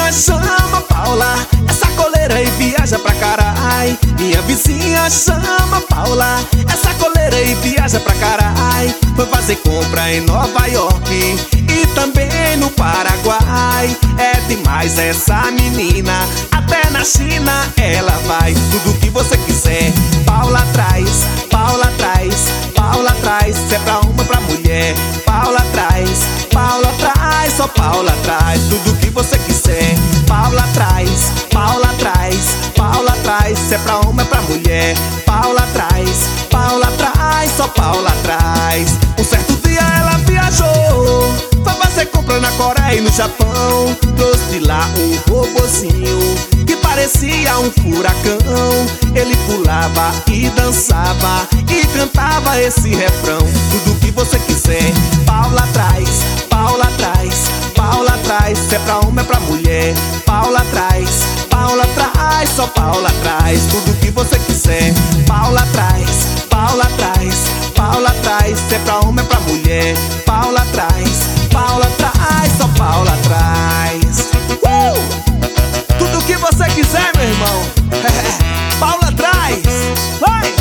vizinha chama Paula, é sacoleira e viaja pra carai. Minha vizinha chama Paula, é sacoleira e viaja pra carai. Foi fazer compra em Nova York e também no Paraguai. É demais essa menina, até na China ela vai. Tudo que você quiser, Paula traz, Paula traz, Paula traz. Se é pra uma, pra mulher, Paula traz, Paula traz, só Paula traz. Tudo que você quiser, Paula traz, Paula traz, Paula traz. Se é pra uma, é pra mulher, Paula traz, Paula traz, só Paula traz. Um certo dia ela viajou, foi fazer compra na Coreia e no Japão. Trouxe de lá um robozinho que parecia um furacão. Ele pulava e dançava e cantava esse refrão. Tudo que você quiser, Paula traz, Paula traz, Paula traz. Se é pra homem, é pra mulher, Paula traz, Paula traz, só Paula traz. Tudo que você quiser, Paula traz, Paula traz, Paula traz. Se é pra homem, é pra mulher, Paula traz, Paula traz, só Paula traz. Tudo que você quiser, meu irmão, Paula traz. Vai!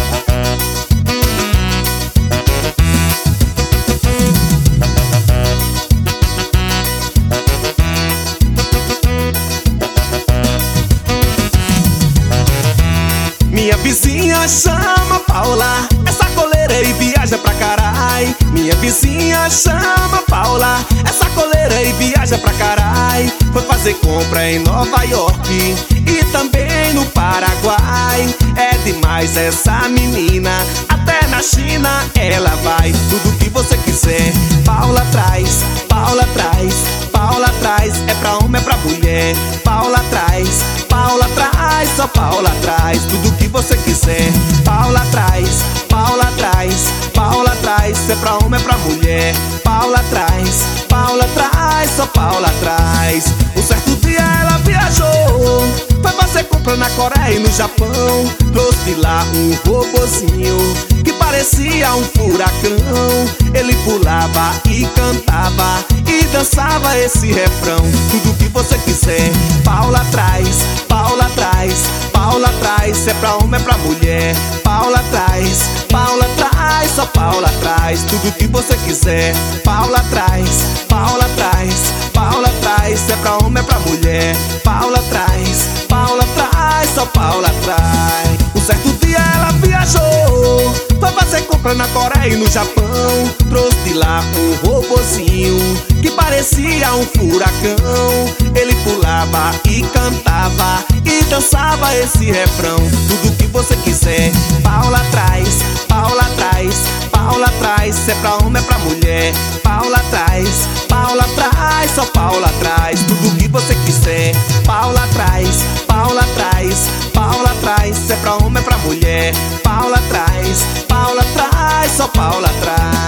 Minha vizinha chama Paula, é sacoleira e viaja pra carai. Minha vizinha chama Paula, é sacoleira e viaja pra carai. Foi fazer compra em Nova York e também no Paraguai. É demais essa menina, até na China ela vai. Tudo que você quiser, Paula traz, Paula traz, Paula traz. É pra homem, é pra mulher, Paula traz, Paula traz, só Paula traz. Tudo que você quiser, Paula traz, Paula traz, Paula traz. Se é pra homem, é pra mulher, Paula traz, Paula traz, só Paula traz. Um certo dia ela viajou, foi fazer compra na Coreia e no Japão. Trouxe de lá um robozinho que parecia um furacão. Ele pulava e cantava e dançava esse refrão. Tudo que você quiser, Paula traz, Paula traz, Paula traz. Se é pra homem, é pra mulher, Paula traz, Paula traz, só Paula traz. Tudo que você quiser, Paula traz, Paula traz, Paula traz. Se é pra homem, é pra mulher, Paula traz, Paula traz, só Paula traz. Um certo dia ela viajou, foi fazer compra na Coreia e no Japão. Trouxe de lá um robozinho que parecia um furacão. Ele pulava e cantava e dançava esse refrão. Tudo que você quiser, Paula traz, Paula traz, Paula traz. Se é pra homem, é pra mulher, Paula traz, Paula traz, só Paula traz. Tudo que você quiser, Paula traz, Paula traz, Paula traz. Se é pra homem, é pra mulher, Paula traz, Paula traz, só Paula traz.